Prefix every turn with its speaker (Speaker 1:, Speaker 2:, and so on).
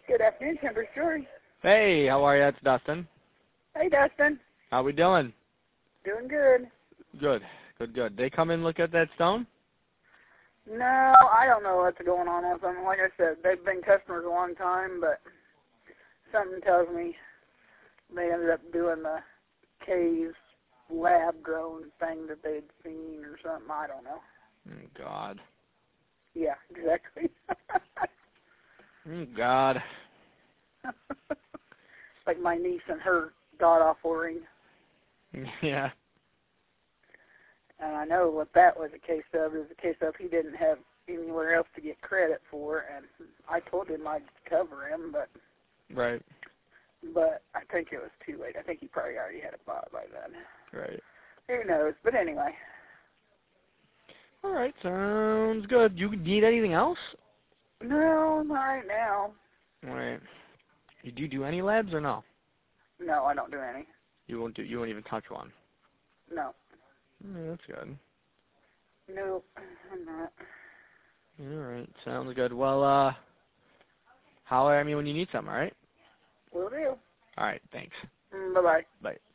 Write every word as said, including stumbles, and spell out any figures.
Speaker 1: Good afternoon, Timber Story.
Speaker 2: Hey, how are you? It's Dustin.
Speaker 1: Hey, Dustin.
Speaker 2: How we doing?
Speaker 1: Doing good.
Speaker 2: Good, good, good. They come and look at that stone?
Speaker 1: No, I don't know what's going on with them. Like I said, they've been customers a long time, but something tells me they ended up doing the caves lab-grown thing that they'd seen or something. I don't know.
Speaker 2: Oh, God.
Speaker 1: Yeah, exactly.
Speaker 2: Oh, God.
Speaker 1: Like my niece and her god-awful ring.
Speaker 2: Yeah.
Speaker 1: And I know what that was a case of. It was a case of he didn't have anywhere else to get credit for, and I told him I'd cover him, but
Speaker 2: Right.
Speaker 1: but I think it was too late. I think he probably already had it bought by then.
Speaker 2: Right.
Speaker 1: Who knows? But anyway.
Speaker 2: All right, sounds good. You need anything else?
Speaker 1: No, not right now.
Speaker 2: All right. You do you do any labs or no?
Speaker 1: No, I don't do any.
Speaker 2: You won't do. You won't even touch one.
Speaker 1: No.
Speaker 2: Mm, that's good.
Speaker 1: No, I'm not.
Speaker 2: All right, sounds good. Well, uh, holler at me when you need something. All right.
Speaker 1: Will do.
Speaker 2: All right. Thanks.
Speaker 1: Mm, bye-bye.
Speaker 2: Bye.